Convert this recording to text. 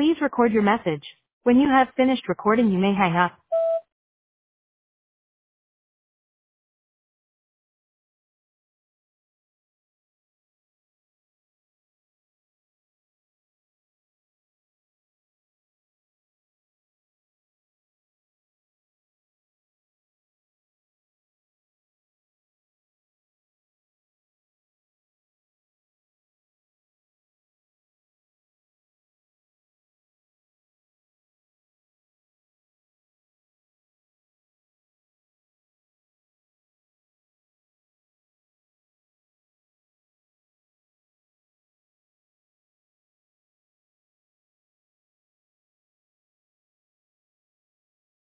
Please record your message. When you have finished recording, you may hang up.